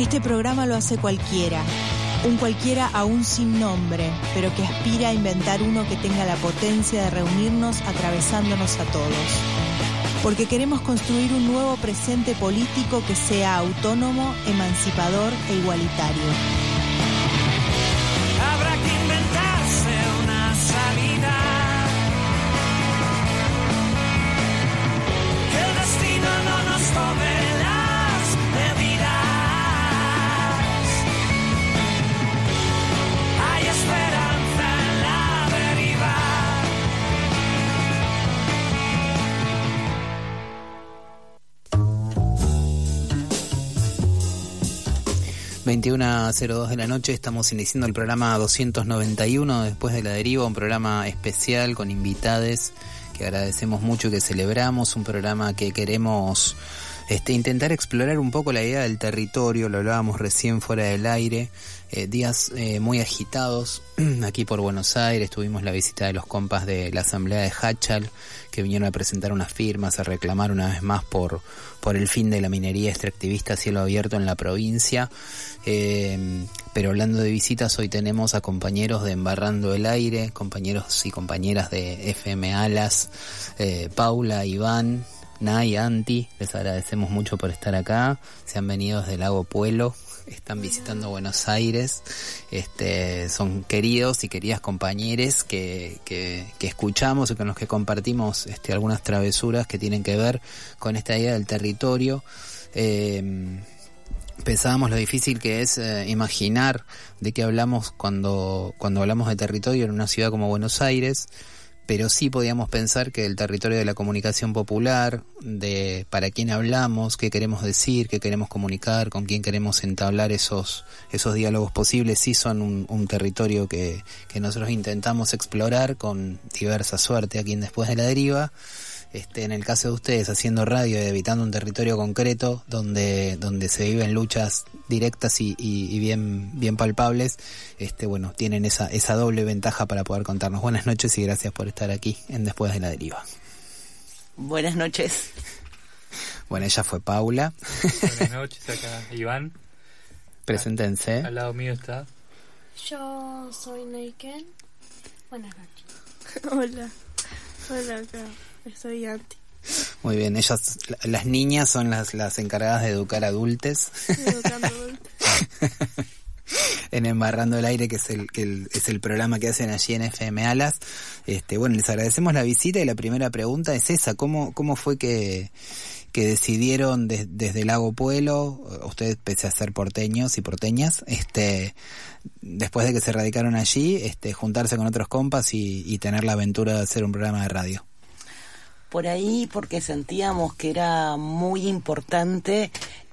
Este programa lo hace cualquiera, un cualquiera aún sin nombre, pero que aspira a inventar uno que tenga la potencia de reunirnos atravesándonos a todos. Porque queremos construir un nuevo presente político que sea autónomo, emancipador e igualitario. Habrá que inventarse una salida. Que el destino no nos tome las medidas. Hay esperanza en la deriva. 21:02 de la noche, estamos iniciando el programa 291 después de La Deriva, un programa especial con invitades que agradecemos mucho y que celebramos, un programa que queremos intentar explorar un poco la idea del territorio. Lo hablábamos recién fuera del aire, días muy agitados aquí por Buenos Aires. Tuvimos la visita de los compas de la asamblea de Hachal, que vinieron a presentar unas firmas, a reclamar una vez más por el fin de la minería extractivista a cielo abierto en la provincia. Pero hablando de visitas, hoy tenemos a compañeros de Embarrando el Aire, compañeros y compañeras de FM Alas, Paula, Iván, Nay, Anti. Les agradecemos mucho por estar acá. Se han venido desde Lago Puelo, están visitando Buenos Aires. Son queridos y queridas compañeros que escuchamos y con los que compartimos algunas travesuras que tienen que ver con esta idea del territorio. Pensábamos lo difícil que es imaginar de qué hablamos cuando hablamos de territorio en una ciudad como Buenos Aires, pero sí podíamos pensar que el territorio de la comunicación popular, de para quién hablamos, qué queremos decir, qué queremos comunicar, con quién queremos entablar esos diálogos posibles, sí son un territorio que nosotros intentamos explorar con diversa suerte aquí en Después de la Deriva. En el caso de ustedes, haciendo radio y evitando un territorio concreto donde se viven luchas directas y bien palpables, tienen esa doble ventaja para poder contarnos. Buenas noches y gracias por estar aquí en Después de la Deriva. Buenas noches. Bueno, ella fue Paula. Buenas noches, acá Iván. Preséntense. Al lado mío está. Yo soy Neiken. Buenas noches. Hola, acá. Soy Anti. Muy bien, ellas, las niñas son las encargadas de educar adultos. Educando adultos. En Embarrando el Aire, que es el programa que hacen allí en FM Alas. Les agradecemos la visita y la primera pregunta es esa: ¿cómo fue que decidieron desde Lago Puelo, ustedes pese a ser porteños y porteñas, después de que se radicaron allí, juntarse con otros compas y tener la aventura de hacer un programa de radio? Por ahí, porque sentíamos que era muy importante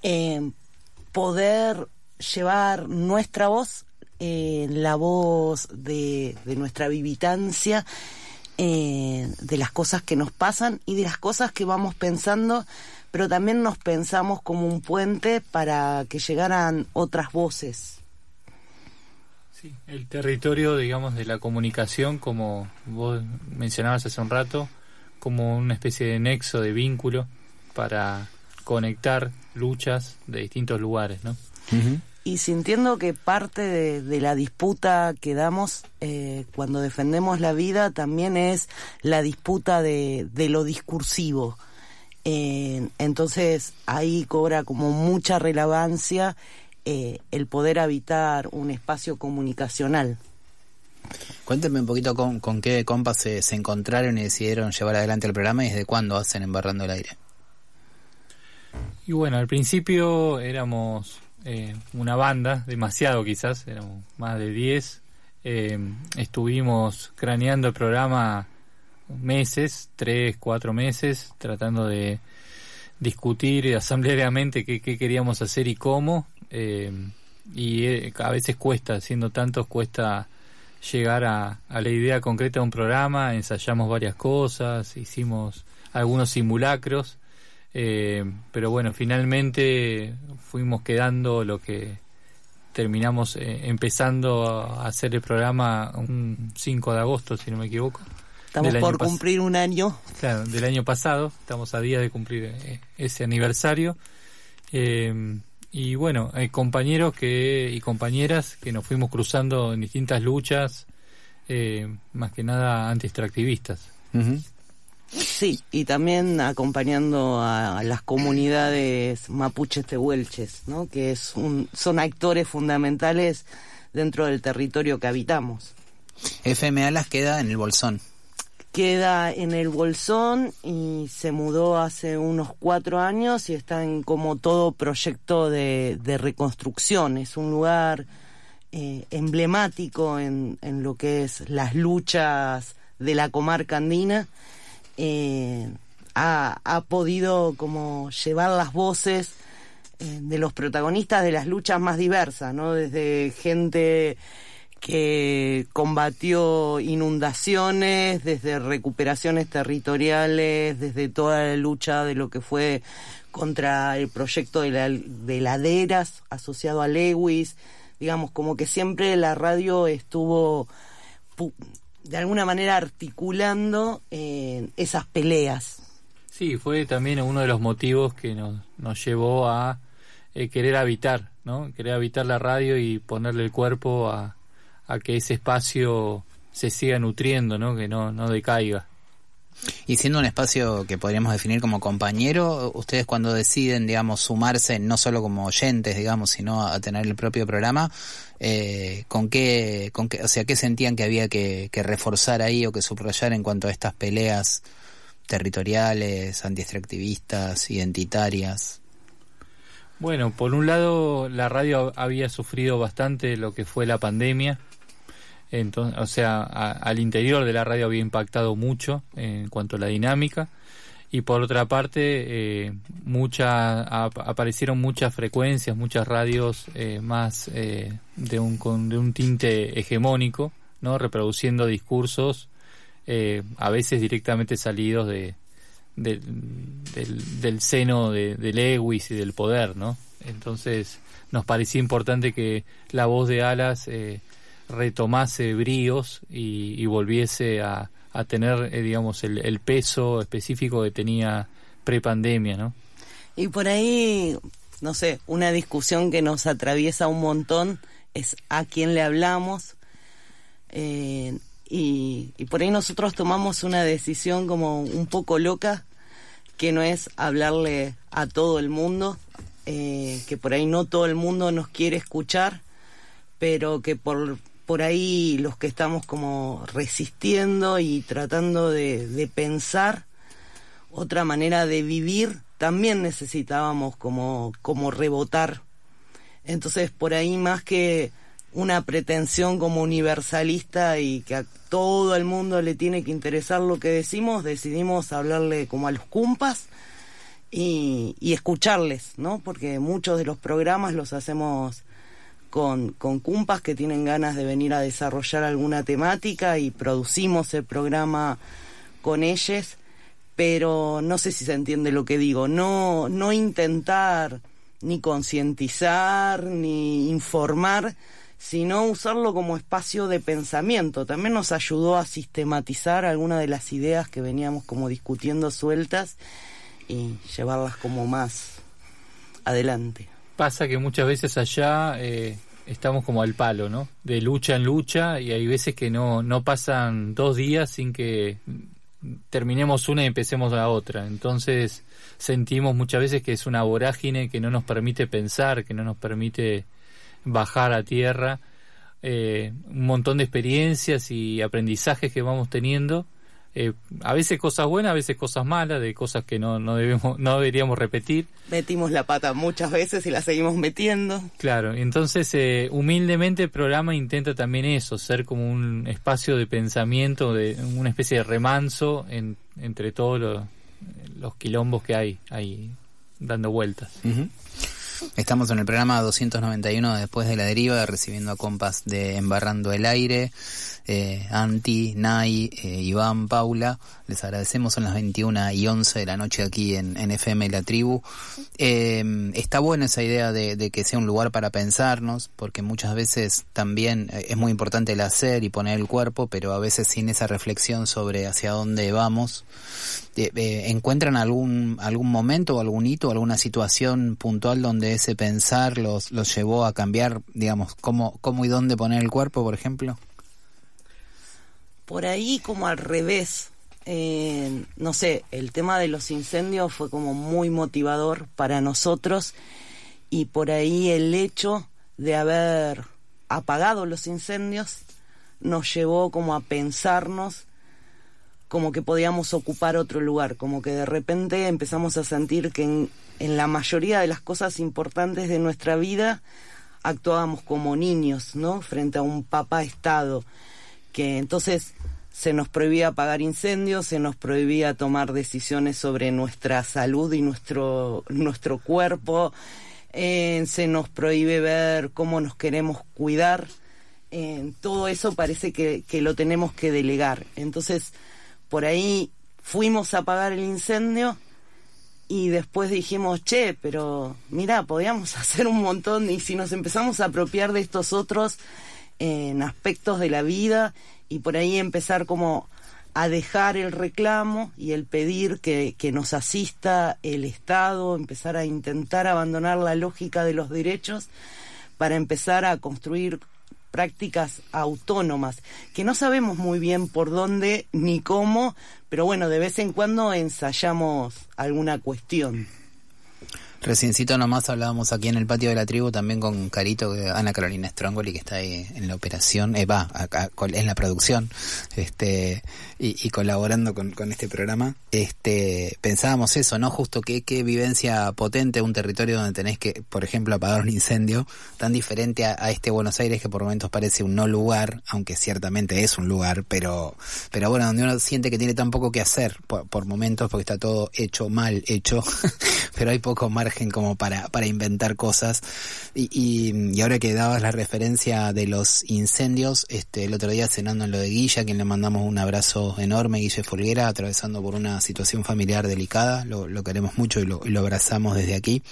poder llevar nuestra voz, la voz de nuestra vivitancia, de las cosas que nos pasan y de las cosas que vamos pensando, pero también nos pensamos como un puente para que llegaran otras voces. Sí, el territorio, digamos, de la comunicación, como vos mencionabas hace un rato, como una especie de nexo, de vínculo para conectar luchas de distintos lugares, ¿no? Uh-huh. Y sintiendo que parte de la disputa que damos cuando defendemos la vida también es la disputa de lo discursivo. Entonces ahí cobra como mucha relevancia el poder habitar un espacio comunicacional. Cuéntenme un poquito con qué compas se encontraron y decidieron llevar adelante el programa y desde cuándo hacen Embarrando el Aire. Y bueno, al principio éramos una banda, demasiado quizás, éramos más de 10. Estuvimos craneando el programa meses, 3-4 meses, tratando de discutir asambleariamente qué queríamos hacer y cómo. Y a veces cuesta, siendo tantos, cuesta llegar a la idea concreta de un programa. Ensayamos varias cosas, hicimos algunos simulacros, pero bueno, finalmente fuimos quedando lo que terminamos empezando a hacer el programa un 5 de agosto, si no me equivoco. Estamos por cumplir un año. Claro, del año pasado, estamos a días de cumplir ese aniversario. Y bueno, hay compañeros y compañeras que nos fuimos cruzando en distintas luchas, más que nada anti-extractivistas. Uh-huh. Sí, y también acompañando a las comunidades mapuches tehuelches, ¿no? Que son actores fundamentales dentro del territorio que habitamos. FM Alas queda en el Bolsón. Queda en el Bolsón y se mudó hace unos 4 años y está en como todo proyecto de reconstrucción. Es un lugar emblemático en lo que es las luchas de la comarca andina. Ha podido como llevar las voces de los protagonistas de las luchas más diversas, ¿no? Desde gente que combatió inundaciones, desde recuperaciones territoriales, desde toda la lucha de lo que fue contra el proyecto de laderas asociado a Lewis. Digamos, como que siempre la radio estuvo de alguna manera articulando esas peleas. Sí, fue también uno de los motivos que nos llevó a querer habitar, ¿no? Querer habitar la radio y ponerle el cuerpo a que ese espacio se siga nutriendo, ¿no? Que no decaiga. Y siendo un espacio que podríamos definir como compañero, ustedes cuando deciden, digamos, sumarse no solo como oyentes, digamos, sino a tener el propio programa, ¿con qué, o sea, qué sentían que había que reforzar ahí o que subrayar en cuanto a estas peleas territoriales, anti-extractivistas, identitarias? Bueno, por un lado, la radio había sufrido bastante lo que fue la pandemia. Entonces, o sea, al interior de la radio había impactado mucho en cuanto a la dinámica. Y por otra parte, aparecieron muchas frecuencias, muchas radios más de un tinte hegemónico, ¿no? Reproduciendo discursos a veces directamente salidos del seno de Lewis y del poder, ¿no? Entonces nos parecía importante que la voz de Alas retomase bríos y volviese a tener, digamos, el peso específico que tenía prepandemia, ¿no? Y por ahí, no sé, una discusión que nos atraviesa un montón es a quién le hablamos. Y por ahí nosotros tomamos una decisión como un poco loca, que no es hablarle a todo el mundo, que por ahí no todo el mundo nos quiere escuchar, pero que por ahí los que estamos como resistiendo y tratando de pensar otra manera de vivir, también necesitábamos como rebotar. Entonces por ahí, más que una pretensión como universalista y que a todo el mundo le tiene que interesar lo que decimos, decidimos hablarle como a los cumpas y escucharles, ¿no? Porque muchos de los programas los hacemos con cumpas que tienen ganas de venir a desarrollar alguna temática y producimos el programa con ellos, pero no sé si se entiende lo que digo, no intentar ni concientizar ni informar, sino usarlo como espacio de pensamiento. También nos ayudó a sistematizar algunas de las ideas que veníamos como discutiendo sueltas y llevarlas como más adelante. Pasa que muchas veces allá estamos como al palo, ¿no? De lucha en lucha, y hay veces que no pasan 2 días sin que terminemos una y empecemos la otra. Entonces sentimos muchas veces que es una vorágine que no nos permite pensar, que no nos permite bajar a tierra. Un montón de experiencias y aprendizajes que vamos teniendo, a veces cosas buenas, a veces cosas malas, de cosas que no deberíamos repetir. Metimos la pata muchas veces y la seguimos metiendo. Claro, entonces humildemente el programa intenta también eso, ser como un espacio de pensamiento, de una especie de remanso entre todos los quilombos que hay dando vueltas. Uh-huh. Estamos en el programa 291 Después de la Deriva, recibiendo a compas de Embarrando el Aire, Anti, Nay, Iván, Paula. Les agradecemos, son las 21:11 de la noche aquí en FM La Tribu. Está buena esa idea de que sea un lugar para pensarnos, porque muchas veces también es muy importante el hacer y poner el cuerpo, pero a veces sin esa reflexión sobre hacia dónde vamos. ¿Encuentran algún momento o algún hito, alguna situación puntual donde ese pensar los llevó a cambiar, digamos, cómo y dónde poner el cuerpo, por ejemplo? Por ahí como al revés. No sé, el tema de los incendios fue como muy motivador para nosotros, y por ahí el hecho de haber apagado los incendios nos llevó como a pensarnos como que podíamos ocupar otro lugar, como que de repente empezamos a sentir que en la mayoría de las cosas importantes de nuestra vida actuábamos como niños, ¿no? Frente a un papá Estado, que entonces se nos prohibía apagar incendios, se nos prohibía tomar decisiones sobre nuestra salud y nuestro cuerpo, se nos prohíbe ver cómo nos queremos cuidar, todo eso parece que lo tenemos que delegar. Entonces, por ahí fuimos a apagar el incendio y después dijimos, che, pero mirá, podíamos hacer un montón, y si nos empezamos a apropiar de estos otros aspectos de la vida, y por ahí empezar como a dejar el reclamo y el pedir que nos asista el Estado, empezar a intentar abandonar la lógica de los derechos para empezar a construir prácticas autónomas, que no sabemos muy bien por dónde ni cómo, pero bueno, de vez en cuando ensayamos alguna cuestión. Reciencito nomás hablábamos aquí en el patio de la tribu también con Carito, Ana Carolina Strongoli, que está ahí en la operación, en la producción, y colaborando con este programa. Pensábamos eso, ¿no? Justo qué vivencia potente un territorio donde tenés que, por ejemplo, apagar un incendio, tan diferente a este Buenos Aires que por momentos parece un no lugar, aunque ciertamente es un lugar, pero bueno, donde uno siente que tiene tan poco que hacer por momentos, porque está todo mal hecho, pero hay poco margen como para inventar cosas, y ahora que dabas la referencia de los incendios, el otro día cenando en lo de Guilla, a quien le mandamos un abrazo enorme, Guille Folguera, atravesando por una situación familiar delicada, lo queremos mucho y lo abrazamos desde aquí.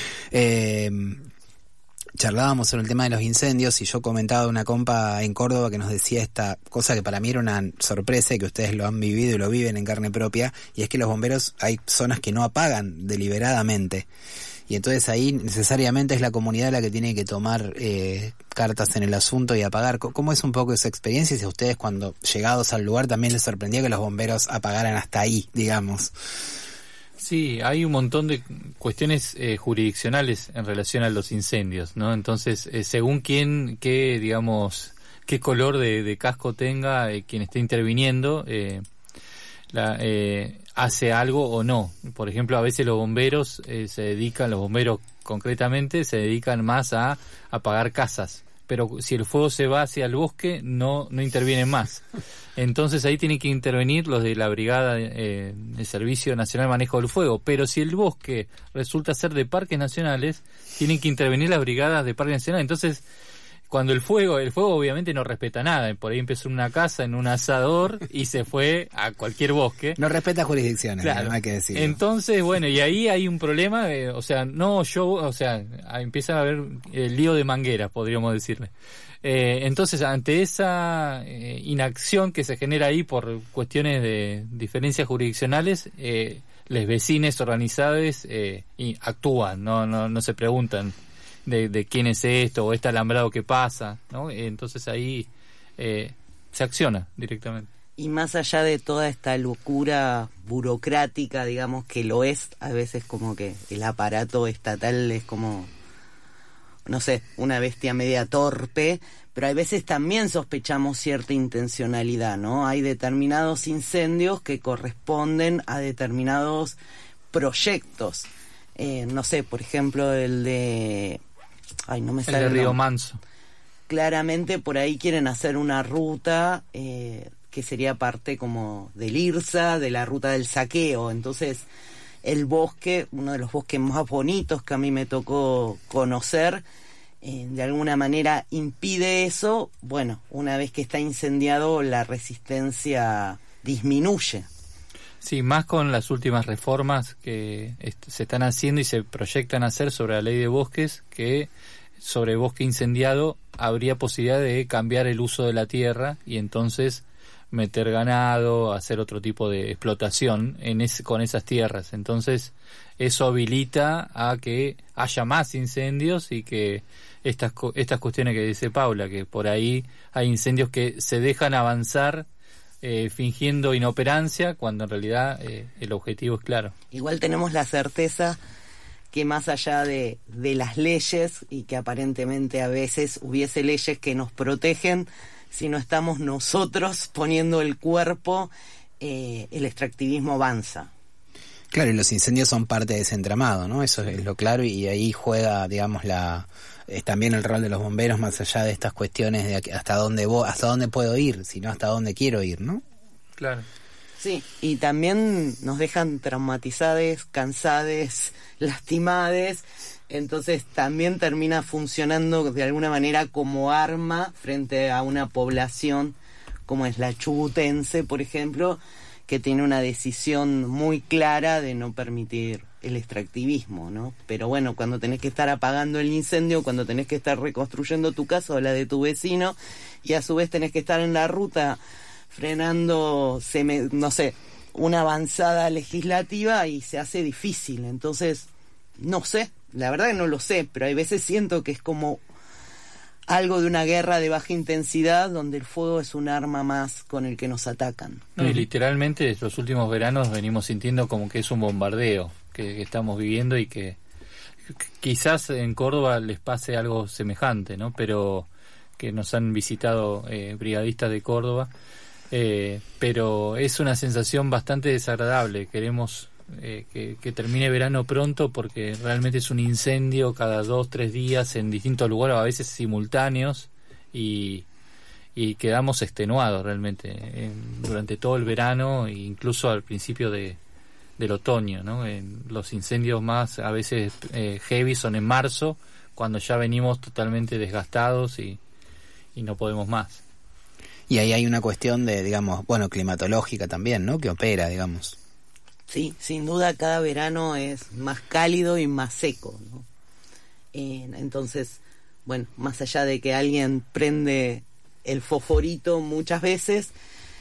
Charlábamos sobre el tema de los incendios y yo comentaba una compa en Córdoba que nos decía esta cosa que para mí era una sorpresa y que ustedes lo han vivido y lo viven en carne propia, y es que los bomberos, hay zonas que no apagan deliberadamente, y entonces ahí necesariamente es la comunidad la que tiene que tomar cartas en el asunto y apagar. ¿Cómo es un poco esa experiencia? Y si a ustedes, cuando llegados al lugar, también les sorprendía que los bomberos apagaran hasta ahí, digamos. Sí, hay un montón de cuestiones jurisdiccionales en relación a los incendios, ¿no? Entonces, según qué color de casco tenga quien esté interviniendo, hace algo o no. Por ejemplo, a veces los bomberos los bomberos concretamente, se dedican más a apagar casas. Pero si el fuego se va hacia el bosque, no intervienen más. Entonces ahí tienen que intervenir los de la Brigada de Servicio Nacional de Manejo del Fuego. Pero si el bosque resulta ser de parques nacionales, tienen que intervenir las brigadas de parques nacionales. Entonces, cuando el fuego obviamente no respeta nada. Por ahí empezó en una casa, en un asador, y se fue a cualquier bosque. No respeta jurisdicciones, claro. No hay que decirlo. Entonces, bueno, y ahí hay un problema, empieza a haber el lío de mangueras, podríamos decirle. Entonces, ante esa inacción que se genera ahí por cuestiones de diferencias jurisdiccionales, los vecinos organizados actúan, no se preguntan de quién es esto o este alambrado que pasa, ¿no? Entonces ahí se acciona directamente. Y más allá de toda esta locura burocrática, digamos, que lo es, a veces como que el aparato estatal es como, no sé, una bestia media torpe, pero a veces también sospechamos cierta intencionalidad, ¿no? Hay determinados incendios que corresponden a determinados proyectos. No sé, por ejemplo, el de... no me sale el de Río Manso. Claramente por ahí quieren hacer una ruta que sería parte como del IRSA, de la ruta del saqueo. Entonces el bosque, uno de los bosques más bonitos que a mí me tocó conocer, de alguna manera impide eso. Bueno, una vez que está incendiado, la resistencia disminuye. Sí, más con las últimas reformas que se están haciendo y se proyectan hacer sobre la ley de bosques, que sobre bosque incendiado habría posibilidad de cambiar el uso de la tierra y entonces meter ganado, hacer otro tipo de explotación con esas tierras. Entonces eso habilita a que haya más incendios y que estas cuestiones que dice Paula, que por ahí hay incendios que se dejan avanzar fingiendo inoperancia, cuando en realidad el objetivo es claro. Igual tenemos la certeza que más allá de las leyes, y que aparentemente a veces hubiese leyes que nos protegen, si no estamos nosotros poniendo el cuerpo, el extractivismo avanza. Claro, y los incendios son parte de ese entramado, ¿no? Eso es lo claro, y ahí juega, digamos, también el rol de los bomberos, más allá de estas cuestiones de hasta dónde puedo ir, sino hasta dónde quiero ir, ¿no? Claro. Sí, y también nos dejan traumatizados, cansados, lastimados, entonces también termina funcionando de alguna manera como arma frente a una población como es la chubutense, por ejemplo, que tiene una decisión muy clara de no permitir el extractivismo, ¿no? Pero bueno, cuando tenés que estar apagando el incendio, cuando tenés que estar reconstruyendo tu casa o la de tu vecino, y a su vez tenés que estar en la ruta frenando, no sé, una avanzada legislativa, y se hace difícil. Entonces, no sé, la verdad que no lo sé, pero hay veces siento que es como algo de una guerra de baja intensidad donde el fuego es un arma más con el que nos atacan. No, y literalmente los últimos veranos venimos sintiendo como que es un bombardeo que estamos viviendo, y que quizás en Córdoba les pase algo semejante, ¿no? Pero que nos han visitado brigadistas de Córdoba, pero es una sensación bastante desagradable. Queremos que termine verano pronto, porque realmente es un incendio cada 2-3 días en distintos lugares, a veces simultáneos, y quedamos extenuados realmente durante todo el verano e incluso al principio del otoño, ¿no? Los incendios más a veces heavy son en marzo, cuando ya venimos totalmente desgastados y no podemos más. Y ahí hay una cuestión de, digamos, climatológica también, ¿no? Que opera, digamos. Sí, sin duda cada verano es más cálido y más seco, ¿no? Entonces, bueno, más allá de que alguien prende el fosforito muchas veces,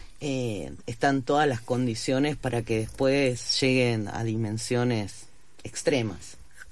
están todas las condiciones para que después lleguen a dimensiones extremas.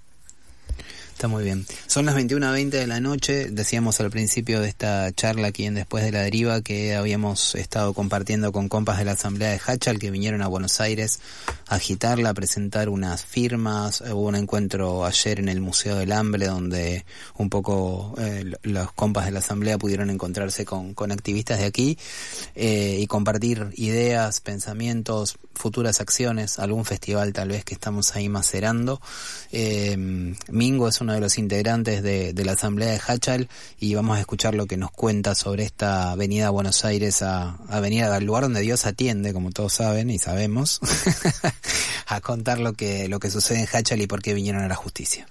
Está muy bien. Son las 21:20 de la noche. Decíamos al principio de esta charla aquí en Después de la Deriva que habíamos estado compartiendo con compas de la Asamblea de Hachal que vinieron a Buenos Aires a agitarla, a presentar unas firmas. Hubo un encuentro ayer en el Museo del Hambre donde un poco los compas de la Asamblea pudieron encontrarse con activistas de aquí y compartir ideas, pensamientos, futuras acciones, algún festival tal vez que estamos ahí macerando. Mingo es uno de los integrantes de la Asamblea de Hachal, y vamos a escuchar lo que nos cuenta sobre esta venida a Buenos Aires, a venir al lugar donde Dios atiende, como todos saben y sabemos, a contar lo que sucede en Hachal y por qué vinieron a la justicia.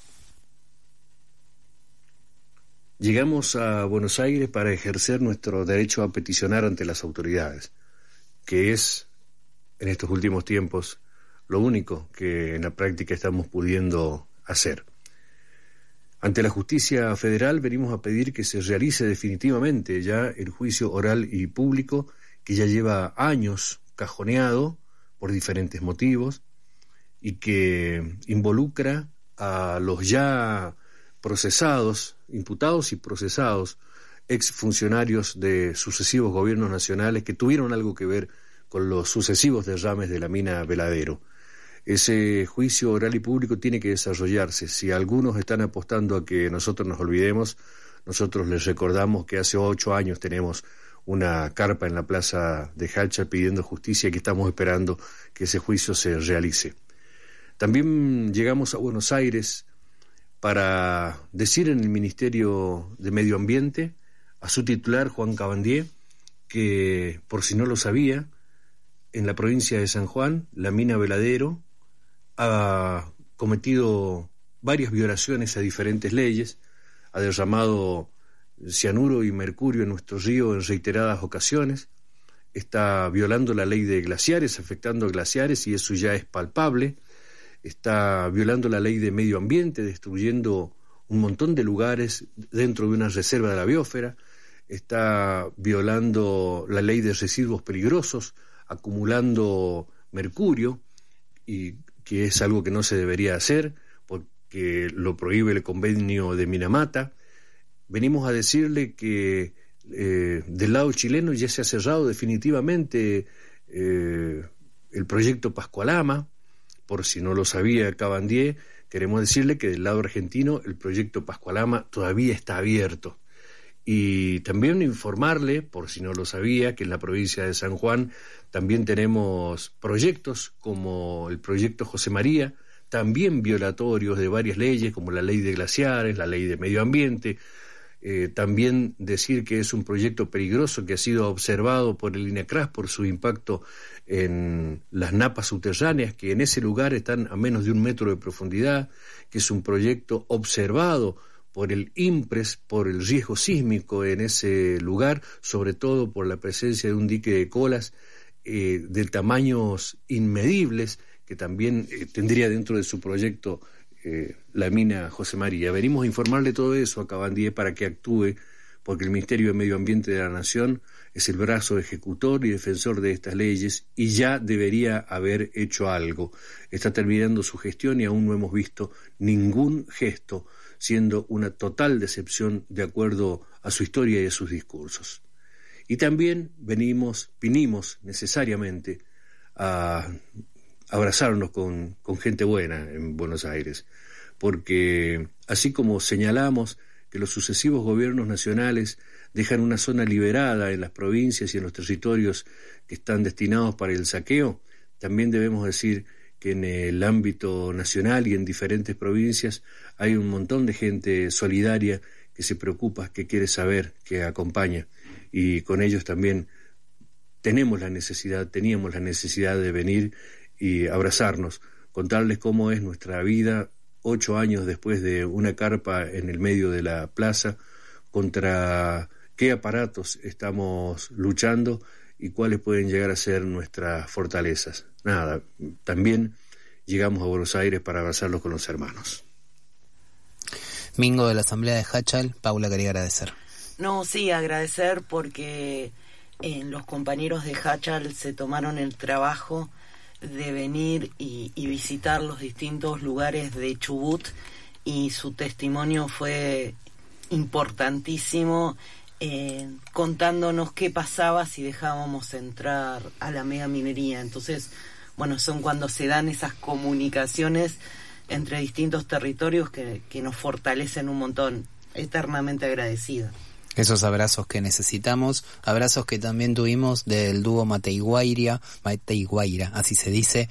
Llegamos a Buenos Aires para ejercer nuestro derecho a peticionar ante las autoridades, que es, en estos últimos tiempos, lo único que en la práctica estamos pudiendo hacer. Ante la justicia federal venimos a pedir que se realice definitivamente ya el juicio oral y público que ya lleva años cajoneado por diferentes motivos y que involucra a los ya procesados, imputados y procesados exfuncionarios de sucesivos gobiernos nacionales que tuvieron algo que ver con los sucesivos derrames de la mina Veladero. Ese juicio oral y público tiene que desarrollarse. Si algunos están apostando a que nosotros nos olvidemos, nosotros les recordamos que hace 8 años tenemos una carpa en la plaza de Hachal pidiendo justicia y que estamos esperando que ese juicio se realice. También llegamos a Buenos Aires para decir en el Ministerio de Medio Ambiente a su titular, Juan Cabandier, que, por si no lo sabía, en la provincia de San Juan, la mina Veladero ha cometido varias violaciones a diferentes leyes, ha derramado cianuro y mercurio en nuestro río en reiteradas ocasiones, está violando la ley de glaciares, afectando a glaciares, y eso ya es palpable, está violando la ley de medio ambiente, destruyendo un montón de lugares dentro de una reserva de la biosfera, está violando la ley de residuos peligrosos, acumulando mercurio, y que es algo que no se debería hacer porque lo prohíbe el convenio de Minamata. Venimos a decirle que del lado chileno ya se ha cerrado definitivamente el proyecto Pascualama. Por si no lo sabía Cabandier, queremos decirle que del lado argentino el proyecto Pascualama todavía está abierto. Y también informarle, por si no lo sabía, que en la provincia de San Juan también tenemos proyectos como el proyecto José María, también violatorios de varias leyes como la ley de glaciares, la ley de medio ambiente. También decir que es un proyecto peligroso que ha sido observado por el INACRAS por su impacto en las napas subterráneas, que en ese lugar están a menos de 1 metro de profundidad, que es un proyecto observado por el INPRES, por el riesgo sísmico en ese lugar, sobre todo por la presencia de un dique de colas de tamaños inmedibles, que también tendría dentro de su proyecto la mina José María. Venimos a informarle todo eso a Cabandier para que actúe, porque el Ministerio de Medio Ambiente de la Nación es el brazo ejecutor y defensor de estas leyes y ya debería haber hecho algo. Está terminando su gestión y aún no hemos visto ningún gesto, siendo una total decepción de acuerdo a su historia y a sus discursos. Y también vinimos necesariamente a abrazarnos con gente buena en Buenos Aires, porque así como señalamos que los sucesivos gobiernos nacionales dejan una zona liberada en las provincias y en los territorios que están destinados para el saqueo, también debemos decir que en el ámbito nacional y en diferentes provincias hay un montón de gente solidaria que se preocupa, que quiere saber, que acompaña, y con ellos también teníamos la necesidad de venir y abrazarnos, contarles cómo es nuestra vida 8 años después de una carpa en el medio de la plaza, contra qué aparatos estamos luchando y cuáles pueden llegar a ser nuestras fortalezas. Nada, también llegamos a Buenos Aires para abrazarlos con los hermanos. Mingo, de la Asamblea de Hachal, Paula quería agradecer. No, sí, agradecer porque los compañeros de Hachal se tomaron el trabajo de venir y visitar los distintos lugares de Chubut, y su testimonio fue importantísimo, contándonos qué pasaba si dejábamos entrar a la mega minería. Entonces, bueno, son cuando se dan esas comunicaciones entre distintos territorios que nos fortalecen un montón. Eternamente agradecida. Esos abrazos que necesitamos, abrazos que también tuvimos del dúo Mateiguaira, así se dice,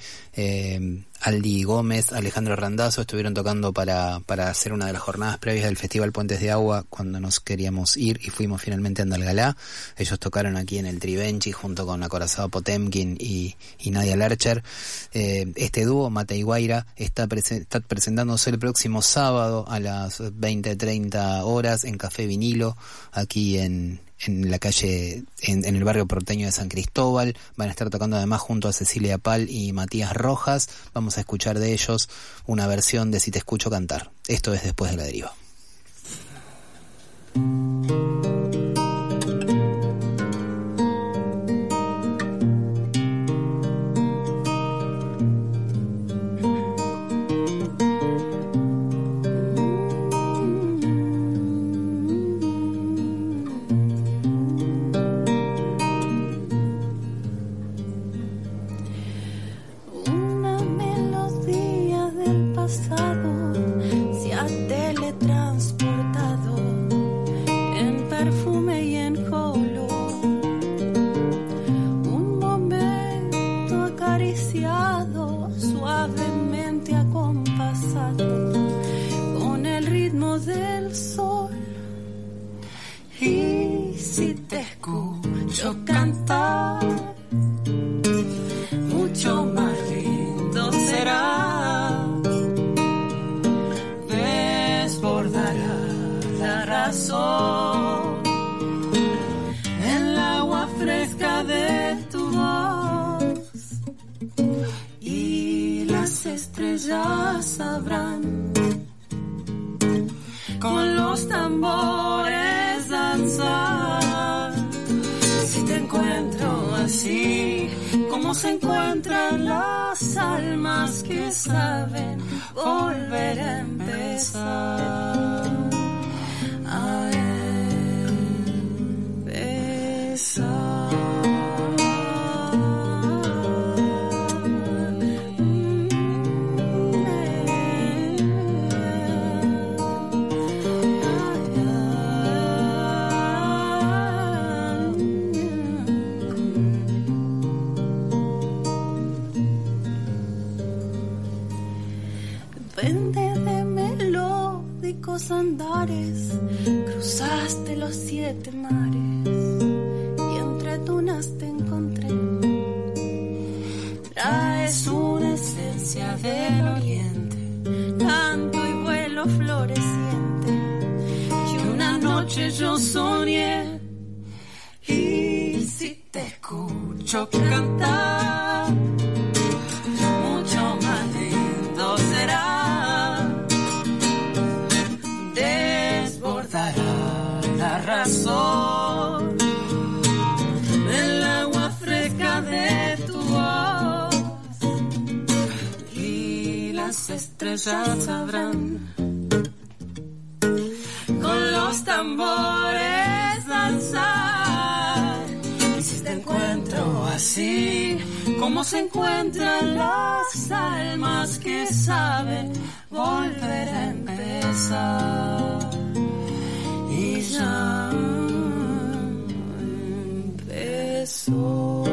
Aldi Gómez, Alejandro Randazzo, estuvieron tocando para hacer una de las jornadas previas del Festival Puentes de Agua cuando nos queríamos ir y fuimos finalmente a Andalgalá. Ellos tocaron aquí en el Tribenchi junto con Acorazado Potemkin y Nadia Larcher. Este dúo, Mateiguaira, está presentándose el próximo sábado a las 20:30 horas en Café Vinilo, aquí en la calle, en el barrio porteño de San Cristóbal. Van a estar tocando además junto a Cecilia Pal y Matías Rojas. Vamos a escuchar de ellos una versión de Si te escucho cantar. Esto es Después de la Deriva. Se ha teletransportado en perfume y en color. Un momento acariciado, suavemente acompasado con el ritmo del sol. Y si te escucho cantar, mucho más lindo será. En el agua fresca de tu voz, y las estrellas sabrán con los tambores danzar. así como se encuentran las almas que saben volver a empezar. A empezar. Andares, cruzaste los 7 mares y entre dunas te encontré. Traes una esencia del oriente, canto y vuelo floreciente. Y una noche yo soñé, y si te escucho cantar, mucho más lindo será. La razón del agua fresca de tu voz, y las estrellas sabrán con los tambores danzar. Y si te encuentro así como se encuentran las almas que saben volver a empezar. Y ya empezó.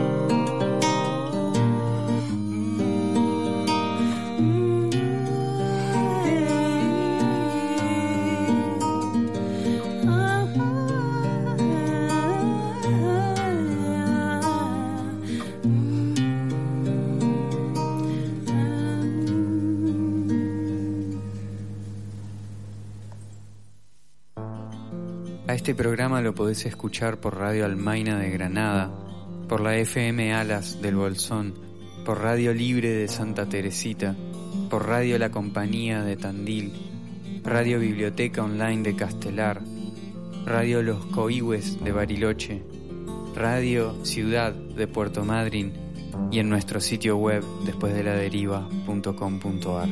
A este programa lo podés escuchar por Radio Almaina de Granada, por la FM Alas del Bolsón, por Radio Libre de Santa Teresita, por Radio La Compañía de Tandil, Radio Biblioteca Online de Castelar, Radio Los Coihues de Bariloche, Radio Ciudad de Puerto Madryn y en nuestro sitio web despuesdeladeriva.com.ar.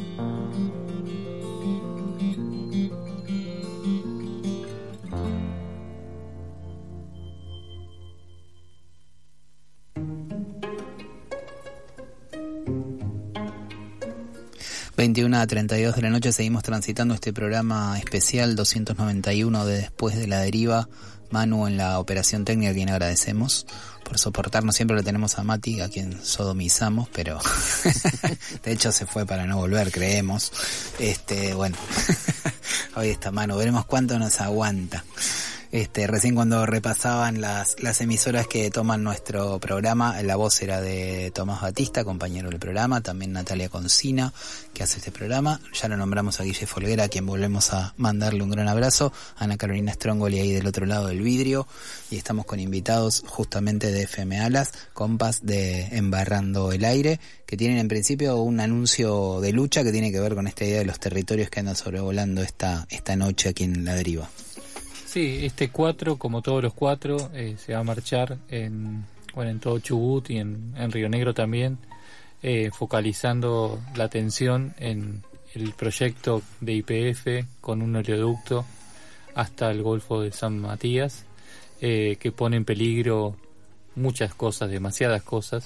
a 21:32 de la noche seguimos transitando este programa especial 291 de Después de la Deriva. Manu en la operación técnica, a quien agradecemos por soportarnos. Siempre lo tenemos a Mati, a quien sodomizamos, pero de hecho se fue para no volver, creemos. Bueno, hoy está Manu, veremos cuánto nos aguanta. Recién cuando repasaban las emisoras que toman nuestro programa, la voz era de Tomás Batista, compañero del programa, también Natalia Concina, que hace este programa. Ya lo nombramos a Guille Folguera, a quien volvemos a mandarle un gran abrazo, Ana Carolina Strongoli ahí del otro lado del vidrio, y estamos con invitados justamente de FM Alas, compas de Embarrando el Aire, que tienen en principio un anuncio de lucha que tiene que ver con esta idea de los territorios que andan sobrevolando esta noche aquí en La Deriva. Sí, 4, como todos los 4, se va a marchar en todo Chubut y en Río Negro también, focalizando la atención en el proyecto de YPF con un oleoducto hasta el Golfo de San Matías, que pone en peligro muchas cosas, demasiadas cosas.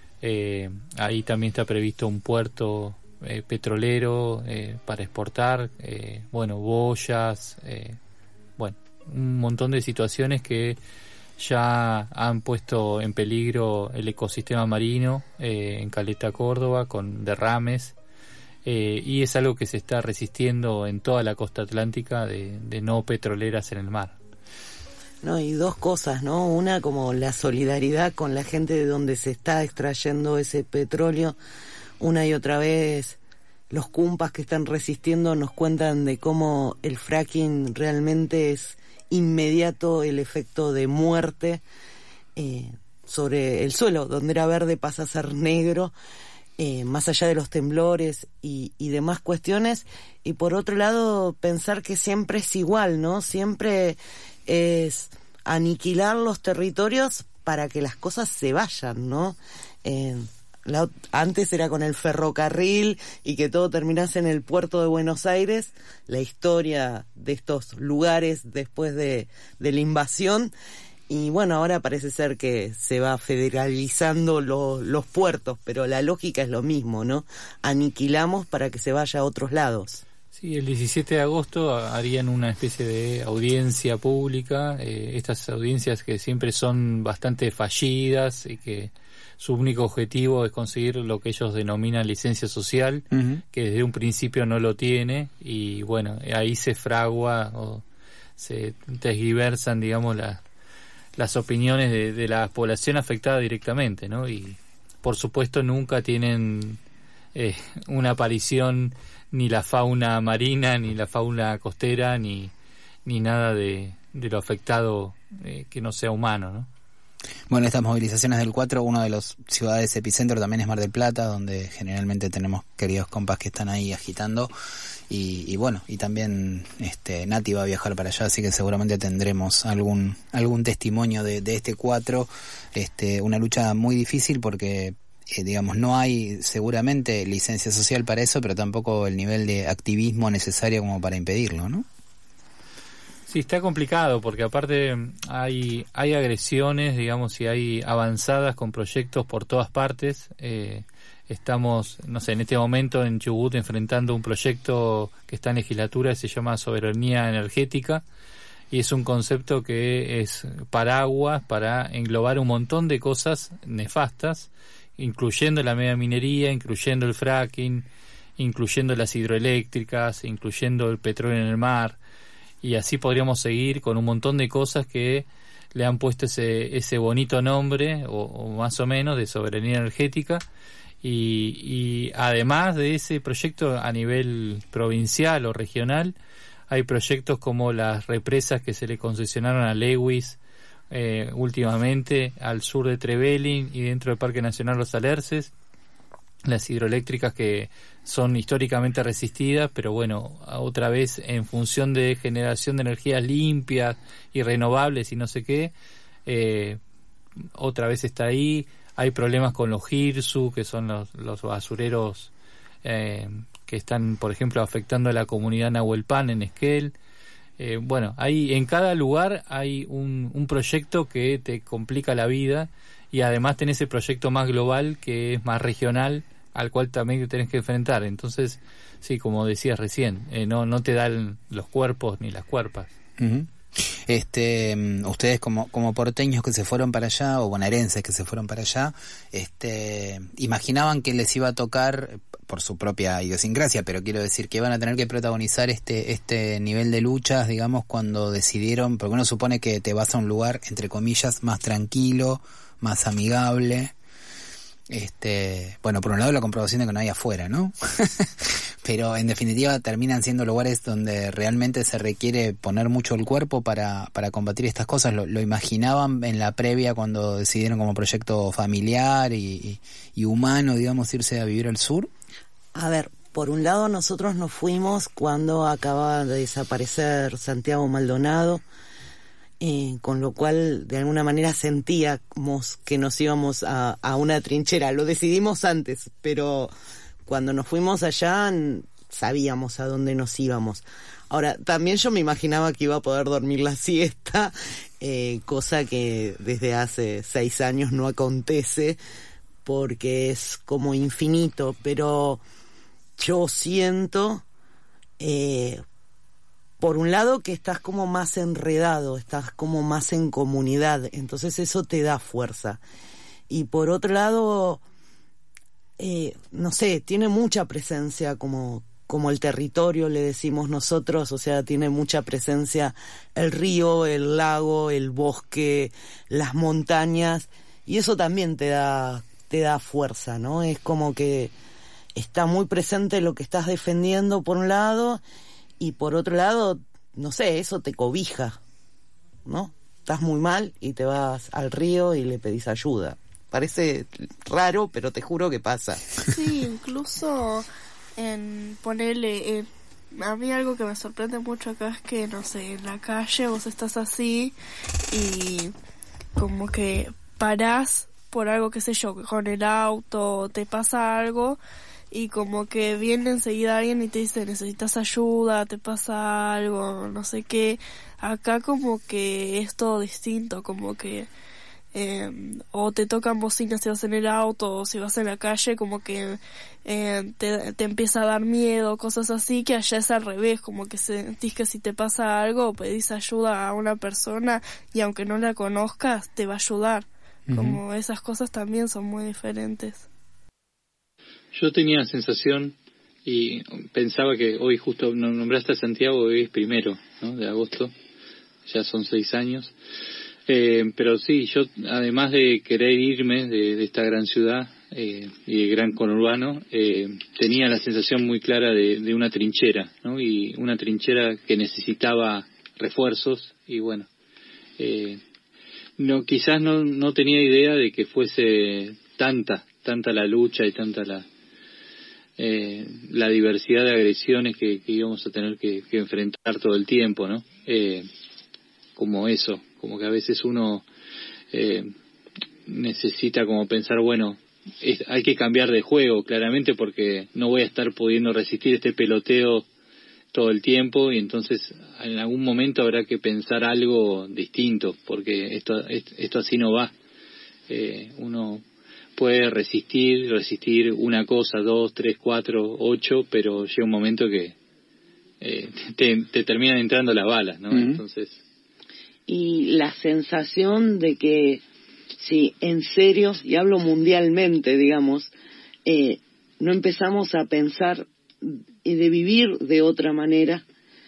Ahí también está previsto un puerto petrolero para exportar, boyas, un montón de situaciones que ya han puesto en peligro el ecosistema marino en Caleta, Córdoba, con derrames, y es algo que se está resistiendo en toda la costa atlántica de no petroleras en el mar. No, y dos cosas, ¿no? Una, como la solidaridad con la gente de donde se está extrayendo ese petróleo. Una y otra vez los cumpas que están resistiendo nos cuentan de cómo el fracking realmente es inmediato, el efecto de muerte sobre el suelo, donde era verde pasa a ser negro, más allá de los temblores y demás cuestiones. Y por otro lado, pensar que siempre es igual, ¿no? Siempre es aniquilar los territorios para que las cosas se vayan, ¿no? Antes era con el ferrocarril y que todo terminase en el puerto de Buenos Aires. La historia de estos lugares después de la invasión. Y bueno, ahora parece ser que se va federalizando los puertos, pero la lógica es lo mismo, ¿no? Aniquilamos para que se vaya a otros lados. Sí, el 17 de agosto harían una especie de audiencia pública, estas audiencias que siempre son bastante fallidas y que su único objetivo es conseguir lo que ellos denominan licencia social, que desde un principio no lo tiene, y bueno, ahí se fragua o se tergiversan, digamos, las opiniones de la población afectada directamente, ¿no? Y por supuesto nunca tienen una aparición ni la fauna marina, ni la fauna costera, ni nada de lo afectado que no sea humano, ¿no? Bueno, estas movilizaciones del 4, una de las ciudades epicentro también es Mar del Plata, donde generalmente tenemos queridos compas que están ahí agitando, y bueno, y también Nati va a viajar para allá, así que seguramente tendremos algún testimonio de este 4, una lucha muy difícil porque digamos, no hay seguramente licencia social para eso, pero tampoco el nivel de activismo necesario como para impedirlo, ¿no? Sí, está complicado porque aparte hay agresiones, digamos, y hay avanzadas con proyectos por todas partes. Estamos, no sé, en este momento en Chubut enfrentando un proyecto que está en legislatura, se llama soberanía energética, y es un concepto que es paraguas para englobar un montón de cosas nefastas, incluyendo la mega minería, incluyendo el fracking, incluyendo las hidroeléctricas, incluyendo el petróleo en el mar, y así podríamos seguir con un montón de cosas que le han puesto ese bonito nombre, o más o menos, de soberanía energética, y además de ese proyecto a nivel provincial o regional, hay proyectos como las represas que se le concesionaron a Lewis últimamente al sur de Trevelin y dentro del Parque Nacional Los Alerces, las hidroeléctricas que son históricamente resistidas, pero bueno, otra vez en función de generación de energías limpias y renovables y no sé qué, otra vez está ahí. Hay problemas con los GIRSU, que son los basureros que están, por ejemplo, afectando a la comunidad Nahuelpan en Esquel. Bueno, en cada lugar hay un proyecto que te complica la vida, y además tenés ese proyecto más global que es más regional, al cual también te tenés que enfrentar. Entonces, sí, como decías recién, no te dan los cuerpos ni las cuerpas. Uh-huh. Ustedes como porteños que se fueron para allá, o bonaerenses que se fueron para allá, imaginaban que les iba a tocar, por su propia idiosincrasia, pero quiero decir que iban a tener que protagonizar este nivel de luchas, digamos, cuando decidieron, porque uno supone que te vas a un lugar, entre comillas, más tranquilo, más amigable. Bueno, por un lado la comprobación de que no hay afuera, ¿no? Pero en definitiva terminan siendo lugares donde realmente se requiere poner mucho el cuerpo para combatir estas cosas. ¿Lo imaginaban en la previa cuando decidieron como proyecto familiar y humano, digamos, irse a vivir al sur? A ver, por un lado nosotros nos fuimos cuando acababa de desaparecer Santiago Maldonado, con lo cual de alguna manera sentíamos que nos íbamos a una trinchera. Lo decidimos antes, pero cuando nos fuimos allá sabíamos a dónde nos íbamos. Ahora, también yo me imaginaba que iba a poder dormir la siesta, cosa que desde hace 6 años no acontece, porque es como infinito, pero yo siento... por un lado que estás como más enredado, estás como más en comunidad, entonces eso te da fuerza. Y por otro lado, no sé, tiene mucha presencia como el territorio, le decimos nosotros, o sea, tiene mucha presencia el río, el lago, el bosque, las montañas, y eso también te da fuerza, ¿no? Es como que está muy presente lo que estás defendiendo por un lado, y por otro lado, no sé, eso te cobija, ¿no? Estás muy mal y te vas al río y le pedís ayuda. Parece raro, pero te juro que pasa. Sí, incluso en ponerle... a mí algo que me sorprende mucho acá es que, no sé, en la calle vos estás así y como que parás por algo, qué sé yo, con el auto, te pasa algo y como que viene enseguida alguien y te dice necesitas ayuda, te pasa algo, no sé qué. Acá como que es todo distinto, como que o te tocan bocinas si vas en el auto o si vas en la calle, como que te empieza a dar miedo, cosas así, que allá es al revés, como que sentís que si te pasa algo pedís ayuda a una persona y aunque no la conozcas te va a ayudar. Como esas cosas también son muy diferentes. Yo tenía la sensación y pensaba que hoy justo nombraste a Santiago, hoy es 1, ¿no?, de agosto, ya son 6 años. Pero sí, yo además de querer irme de esta gran ciudad y de gran conurbano, tenía la sensación muy clara de una trinchera, ¿no? Y una trinchera que necesitaba refuerzos y bueno, quizás no tenía idea de que fuese tanta la lucha y tanta la diversidad de agresiones que íbamos a tener que enfrentar todo el tiempo, ¿no? Como eso, como que a veces uno necesita como pensar, bueno, hay que cambiar de juego claramente porque no voy a estar pudiendo resistir este peloteo todo el tiempo y entonces en algún momento habrá que pensar algo distinto porque esto así no va. Uno puede resistir una cosa, 2, 3, 4, 8, pero llega un momento que te terminan entrando las balas, ¿no? Entonces, y la sensación de que si en serio, y hablo mundialmente, digamos, no empezamos a pensar de vivir de otra manera,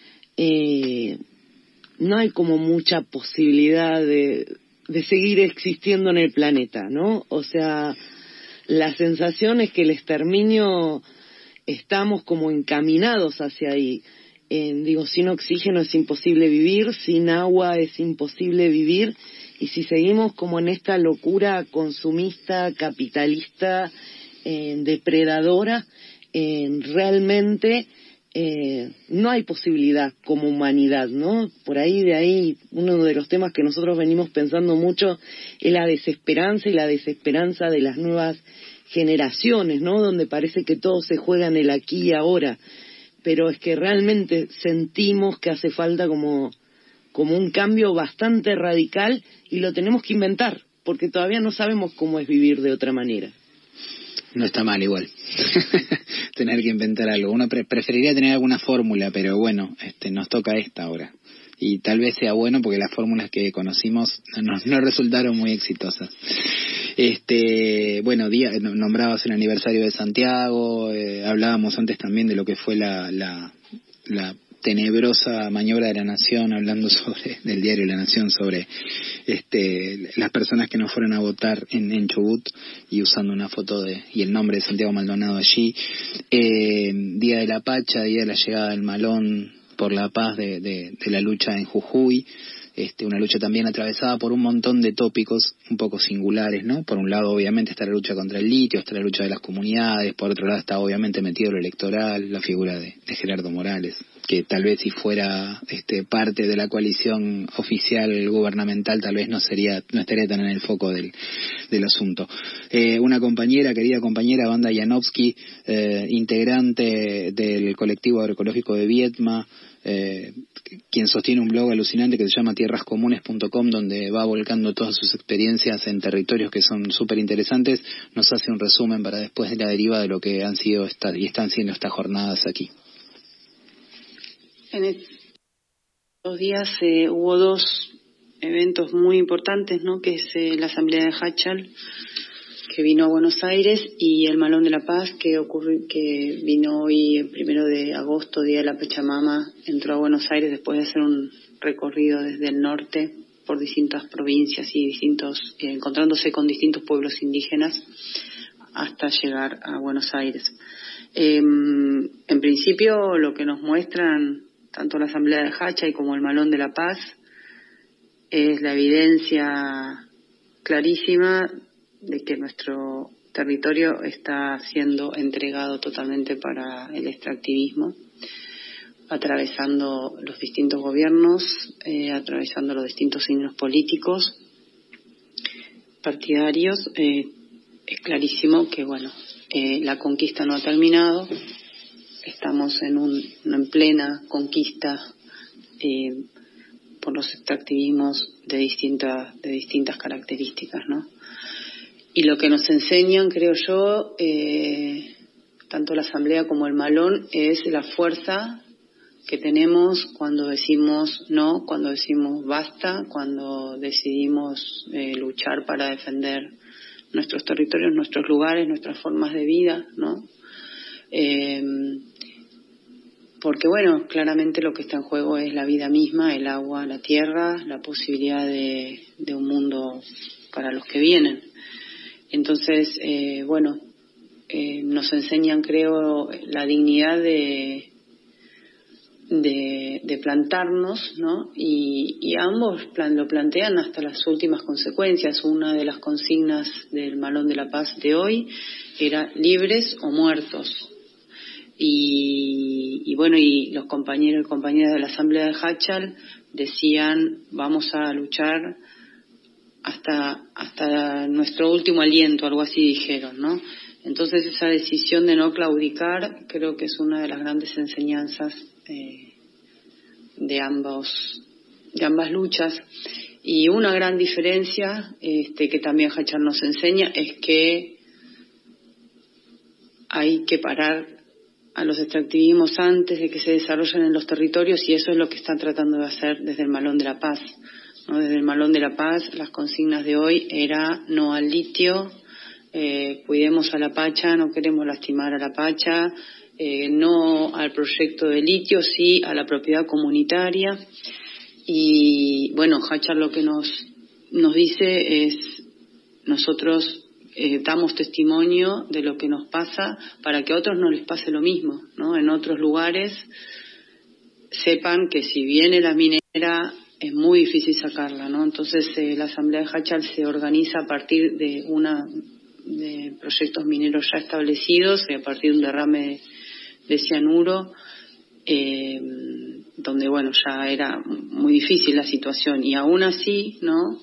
no hay como mucha posibilidad de seguir existiendo en el planeta, ¿no? O sea, la sensación es que el exterminio estamos como encaminados hacia ahí. Sin oxígeno es imposible vivir, sin agua es imposible vivir, y si seguimos como en esta locura consumista, capitalista, depredadora, realmente no hay posibilidad como humanidad, ¿no? Por ahí, de ahí, uno de los temas que nosotros venimos pensando mucho es la desesperanza y la desesperanza de las nuevas generaciones, ¿no? Donde parece que todo se juega en el aquí y ahora, pero es que realmente sentimos que hace falta como un cambio bastante radical y lo tenemos que inventar, porque todavía no sabemos cómo es vivir de otra manera. No está mal igual tener que inventar algo. Uno preferiría tener alguna fórmula, pero bueno, nos toca esta ahora. Y tal vez sea bueno porque las fórmulas que conocimos no resultaron muy exitosas. Nombrabas el aniversario de Santiago, hablábamos antes también de lo que fue la tenebrosa maniobra de La Nación, hablando del diario La Nación, sobre las personas que no fueron a votar en Chubut y usando una foto y el nombre de Santiago Maldonado allí. Día de la Pacha, día de la llegada del Malón por la paz de la lucha en Jujuy. Una lucha también atravesada por un montón de tópicos un poco singulares, ¿no? Por un lado, obviamente, está la lucha contra el litio, está la lucha de las comunidades, por otro lado está obviamente metido lo electoral, la figura de Gerardo Morales, que tal vez si fuera parte de la coalición oficial gubernamental, tal vez no estaría tan en el foco del asunto. Una querida compañera, Wanda Janowski, integrante del colectivo agroecológico de Viedma, quien sostiene un blog alucinante que se llama tierrascomunes.com, donde va volcando todas sus experiencias en territorios que son súper interesantes, nos hace un resumen para después de la deriva de lo que han sido y están siendo estas jornadas aquí. En estos días hubo 2 eventos muy importantes, ¿no? Que es la Asamblea de Hachal, que vino a Buenos Aires, y el Malón de la Paz, que vino hoy, el 1 de agosto, Día de la Pachamama, entró a Buenos Aires después de hacer un recorrido desde el norte por distintas provincias y encontrándose con distintos pueblos indígenas hasta llegar a Buenos Aires. En principio, lo que nos muestran tanto la Asamblea de Hachal como el Malón de la Paz es la evidencia clarísima de que nuestro territorio está siendo entregado totalmente para el extractivismo, atravesando los distintos gobiernos, atravesando los distintos signos políticos, partidarios, es clarísimo que, bueno, la conquista no ha terminado. Estamos en plena conquista por los extractivismos de distintas características, ¿no? Y lo que nos enseñan, creo yo, tanto la Asamblea como el Malón, es la fuerza que tenemos cuando decimos no, cuando decimos basta, cuando decidimos luchar para defender nuestros territorios, nuestros lugares, nuestras formas de vida, ¿no? Porque, bueno, claramente lo que está en juego es la vida misma, el agua, la tierra, la posibilidad de un mundo para los que vienen. Entonces, nos enseñan, creo, la dignidad de plantarnos, ¿no? Y ambos lo plantean hasta las últimas consecuencias. Una de las consignas del Malón de la Paz de hoy era libres o muertos. Y los compañeros y compañeras de la Asamblea de Hachal decían: vamos a luchar hasta nuestro último aliento, algo así dijeron, ¿no? Entonces esa decisión de no claudicar creo que es una de las grandes enseñanzas de ambas luchas. Y una gran diferencia que también Hachal nos enseña es que hay que parar a los extractivismos antes de que se desarrollen en los territorios, y eso es lo que están tratando de hacer desde el Malón de la Paz, ¿no? Desde el Malón de la Paz, las consignas de hoy era no al litio, cuidemos a la Pacha, no queremos lastimar a la Pacha, no al proyecto de litio, sí a la propiedad comunitaria. Y bueno, Hachal lo que nos dice es: nosotros damos testimonio de lo que nos pasa para que a otros no les pase lo mismo, ¿no? En otros lugares sepan que si viene la minera es muy difícil sacarla, ¿no? Entonces la Asamblea de Hachal se organiza a partir de proyectos mineros ya establecidos y a partir de un derrame de cianuro, donde, bueno, ya era muy difícil la situación, y aún así, ¿no?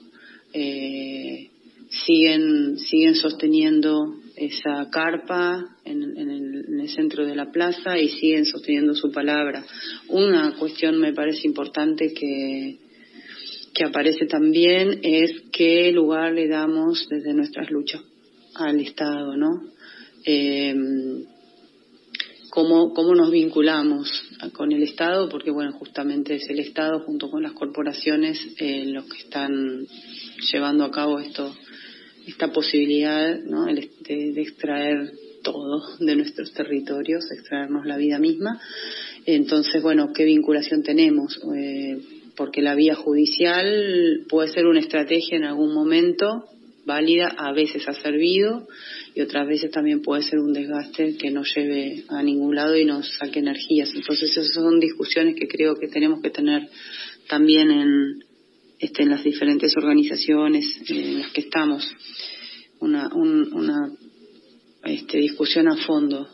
Siguen sosteniendo esa carpa en el centro de la plaza y siguen sosteniendo su palabra. Una cuestión me parece importante que aparece también es qué lugar le damos desde nuestras luchas al Estado, ¿no? Cómo nos vinculamos con el Estado, porque, bueno, justamente es el Estado junto con las corporaciones los que están llevando a cabo esta posibilidad, ¿no? De extraer todo de nuestros territorios, extraernos la vida misma. Entonces, bueno, ¿qué vinculación tenemos? Porque la vía judicial puede ser una estrategia en algún momento válida, a veces ha servido, y otras veces también puede ser un desgaste que no lleve a ningún lado y nos saque energías. Entonces esas son discusiones que creo que tenemos que tener también en las diferentes organizaciones en las que estamos, una discusión a fondo.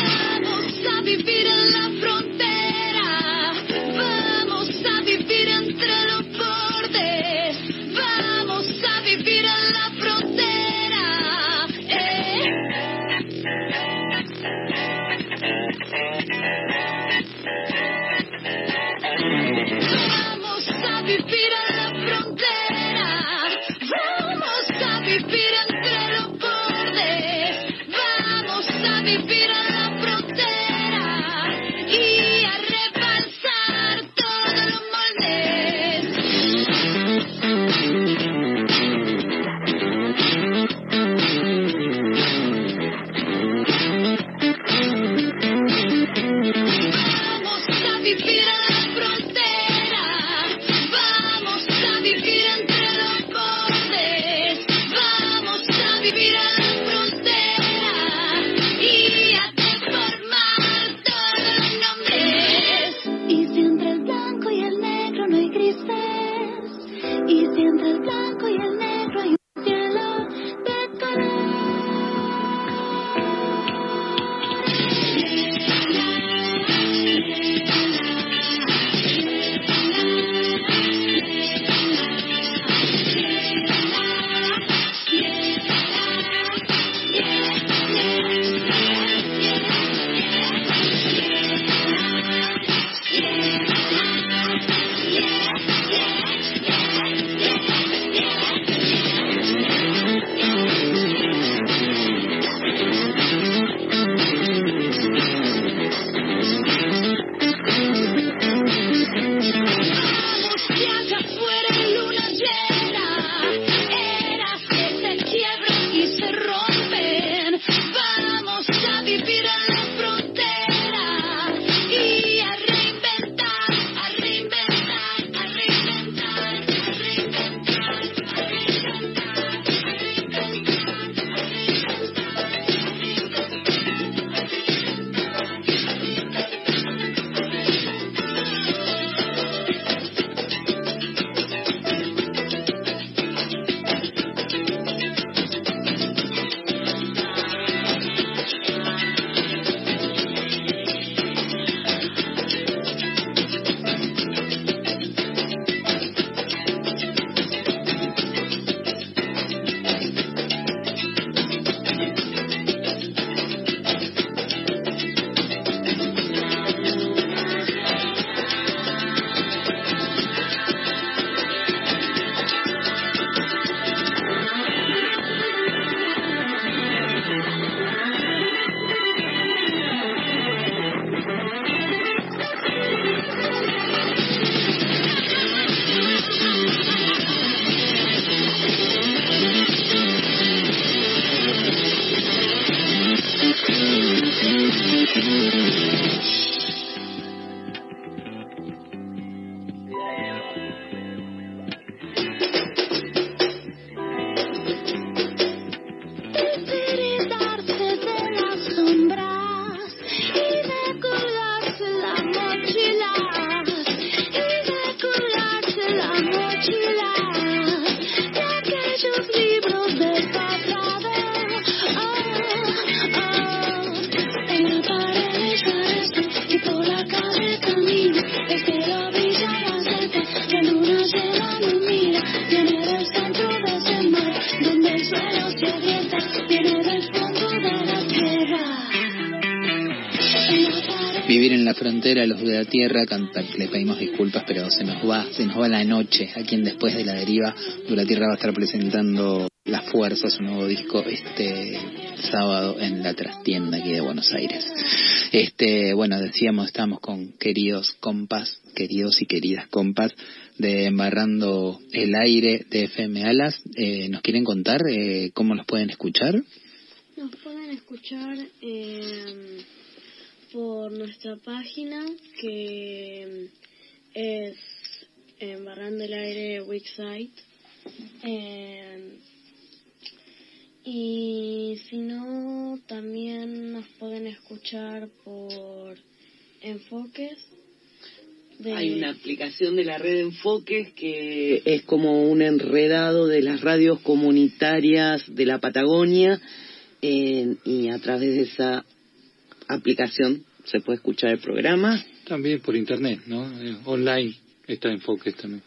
Vamos a vivir en la frontera, vamos a vivir en vivir en la frontera, los de la tierra, les pedimos disculpas, pero se nos va la noche. Aquí en Después de la Deriva, de la Tierra va a estar presentando Las Fuerzas, un nuevo disco este sábado en la trastienda aquí de Buenos Aires. Bueno, decíamos, estamos con queridos y queridas compas de Embarrando el Aire de FM Alas. ¿Nos quieren contar cómo los pueden escuchar? Nos pueden escuchar por nuestra página, que es Embarrando el Aire website. Y si no, también nos pueden escuchar por Enfoques. Hay una aplicación de la red Enfoques que es como un enredado de las radios comunitarias de la Patagonia, y a través de esa aplicación se puede escuchar el programa. También por internet, ¿no? Online está Enfoques también.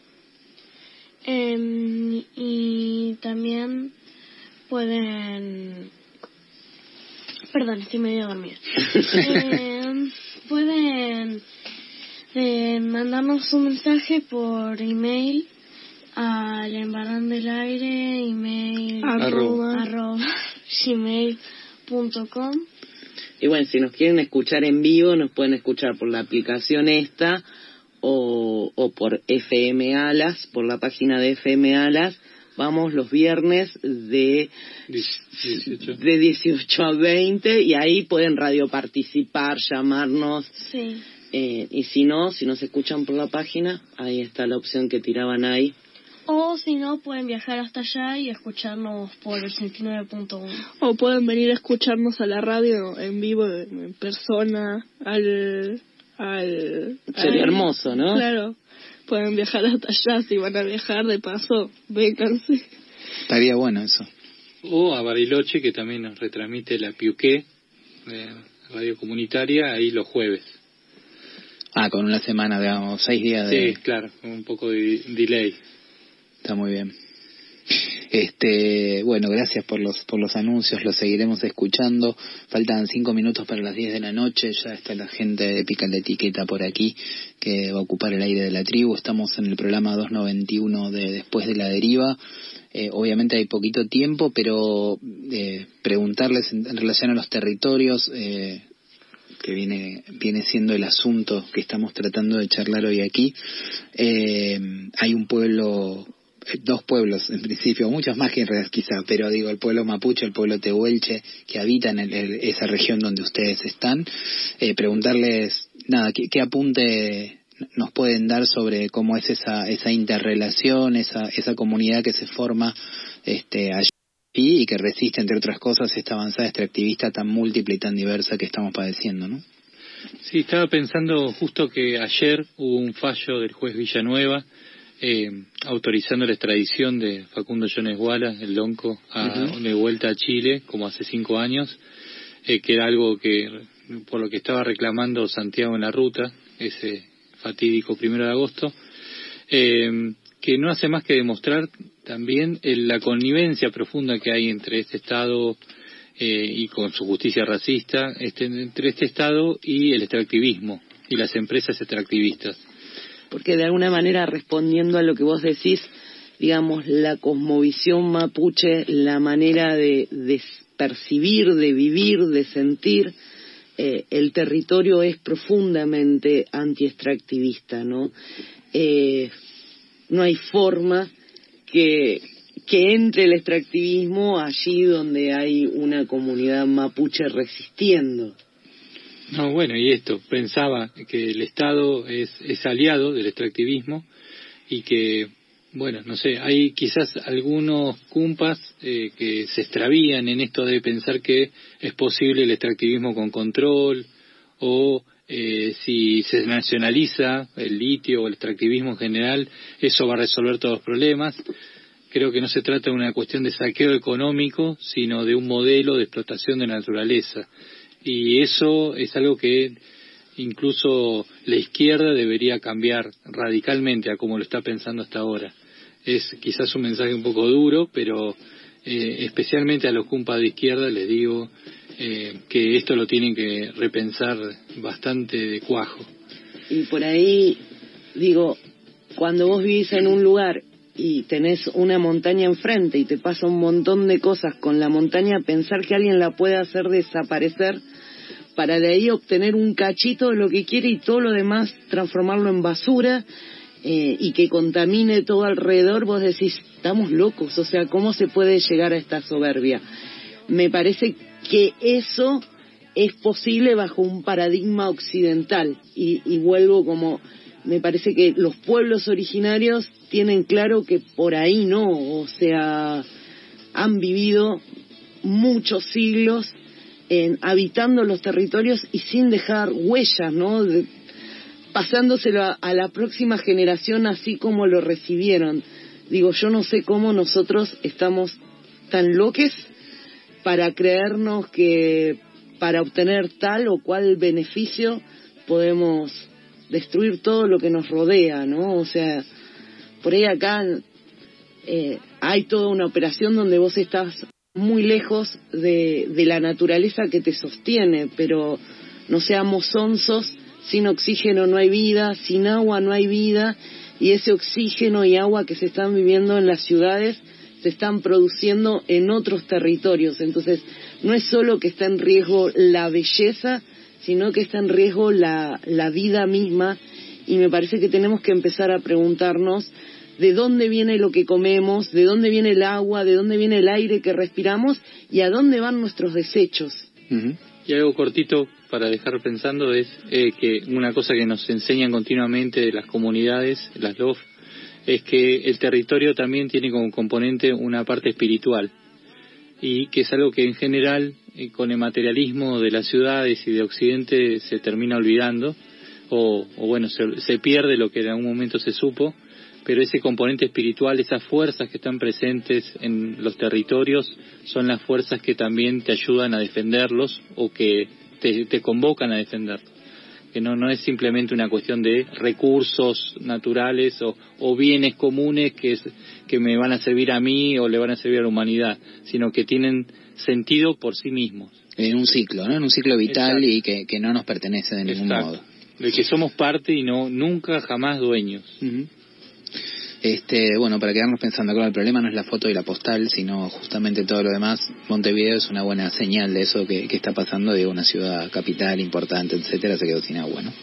Y también pueden... Perdón, estoy medio dormida. Pueden mandarnos un mensaje por email al Embarrando el Aire, email @gmail.com. Y bueno, si nos quieren escuchar en vivo, nos pueden escuchar por la aplicación esta o por FM Alas, por la página de FM Alas. Vamos los viernes de 18 a 20 y ahí pueden radio participar, llamarnos. Sí. Y si no se escuchan por la página, ahí está la opción que tiraban ahí. O si no, pueden viajar hasta allá y escucharnos por el 69.1. O pueden venir a escucharnos a la radio en vivo, en persona, Sería hermoso, ¿no? Claro. Pueden viajar hasta allá, si van a viajar, de paso, vénganse. Estaría bueno eso. O a Bariloche, que también nos retransmite la Piuqué, radio comunitaria, ahí los jueves. Con una semana, digamos, 6 días de... Sí, claro, con un poco de delay. Está muy bien. Bueno, gracias por los anuncios, los seguiremos escuchando. Faltan 5 minutos para las 10 de la noche, ya está la gente de Pica la Etiqueta por aquí, que va a ocupar el aire de la tribu. Estamos en el programa 291 de Después de la Deriva. Obviamente hay poquito tiempo, pero preguntarles en relación a los territorios, que viene siendo el asunto que estamos tratando de charlar hoy aquí. Hay un pueblo... 2 pueblos en principio, muchos más que en realidad quizá, pero digo el pueblo mapuche, el pueblo tehuelche, que habitan esa región donde ustedes están. Preguntarles, ¿qué apunte nos pueden dar sobre cómo es esa interrelación, esa comunidad que se forma allí y que resiste, entre otras cosas, esta avanzada extractivista tan múltiple y tan diversa que estamos padeciendo, ¿no? Sí, estaba pensando justo que ayer hubo un fallo del juez Villanueva autorizando la extradición de Facundo Jones Wallace, el lonco, de vuelta a Chile, como hace 5 años, que era algo que por lo que estaba reclamando Santiago en la ruta, ese fatídico 1 de agosto, que no hace más que demostrar también la connivencia profunda que hay entre este Estado y con su justicia racista, entre este Estado y el extractivismo y las empresas extractivistas. Porque de alguna manera, respondiendo a lo que vos decís, digamos, la cosmovisión mapuche, la manera de percibir, de vivir, de sentir, el territorio es profundamente anti-extractivista, ¿no? No hay forma que entre el extractivismo allí donde hay una comunidad mapuche resistiendo. No, bueno, y esto, pensaba que el Estado es aliado del extractivismo y que, bueno, no sé, hay quizás algunos cumpas que se extravían en esto de pensar que es posible el extractivismo con control o si se nacionaliza el litio o el extractivismo en general, eso va a resolver todos los problemas. Creo que no se trata de una cuestión de saqueo económico, sino de un modelo de explotación de la naturaleza. Y eso es algo que incluso la izquierda debería cambiar radicalmente a como lo está pensando hasta ahora. Es quizás un mensaje un poco duro, pero especialmente a los cumpas de izquierda les digo, que esto lo tienen que repensar bastante de cuajo. Y por ahí, digo, cuando vos vivís en un lugar y tenés una montaña enfrente y te pasa un montón de cosas con la montaña, pensar que alguien la puede hacer desaparecer para de ahí obtener un cachito de lo que quiere y todo lo demás transformarlo en basura, y que contamine todo alrededor, vos decís, estamos locos, o sea, ¿cómo se puede llegar a esta soberbia? Me parece que eso es posible bajo un paradigma occidental, y vuelvo como, me parece que los pueblos originarios tienen claro que por ahí no, o sea, han vivido muchos siglos habitando los territorios y sin dejar huellas, ¿no? Pasándoselo a la próxima generación así como lo recibieron. Digo, yo no sé cómo nosotros estamos tan loques para creernos que para obtener tal o cual beneficio podemos destruir todo lo que nos rodea, ¿no? O sea, por ahí acá hay toda una operación donde vos estás muy lejos de la naturaleza que te sostiene, pero no seamos sonsos. Sin oxígeno no hay vida, sin agua no hay vida, y ese oxígeno y agua que se están viviendo en las ciudades se están produciendo en otros territorios. Entonces, no es solo que está en riesgo la belleza, sino que está en riesgo la vida misma, y me parece que tenemos que empezar a preguntarnos de dónde viene lo que comemos, de dónde viene el agua, de dónde viene el aire que respiramos, y a dónde van nuestros desechos. Uh-huh. Y algo cortito para dejar pensando es que una cosa que nos enseñan continuamente de las comunidades, las LOF, es que el territorio también tiene como componente una parte espiritual, y que es algo que en general con el materialismo de las ciudades y de Occidente se termina olvidando, o bueno, se pierde lo que en algún momento se supo, pero ese componente espiritual, esas fuerzas que están presentes en los territorios, son las fuerzas que también te ayudan a defenderlos o que te convocan a defenderlos. Que no es simplemente una cuestión de recursos naturales o bienes comunes que me van a servir a mí o le van a servir a la humanidad, sino que tienen sentido por sí mismos. En un ciclo, ¿no? En un ciclo vital. Exacto. Y que no nos pertenece de ningún Exacto. modo. De que somos parte y nunca jamás dueños. Uh-huh. Bueno, para quedarnos pensando, claro, el problema no es la foto y la postal, sino justamente todo lo demás. Montevideo es una buena señal de eso que está pasando, de una ciudad capital importante, etcétera, se quedó sin agua, ¿no?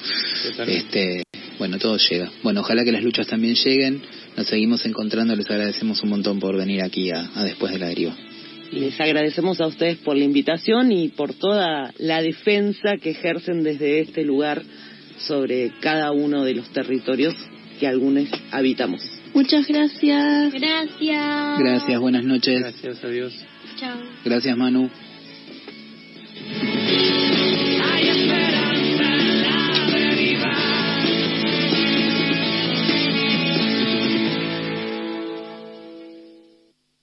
Bueno, todo llega. Bueno, ojalá que las luchas también lleguen. Nos seguimos encontrando, les agradecemos un montón por venir aquí a Después de la Deriva. Les agradecemos a ustedes por la invitación y por toda la defensa que ejercen desde este lugar sobre cada uno de los territorios que algunos habitamos. Muchas gracias. Gracias, buenas noches. Gracias, adiós. Chao. Gracias, Manu.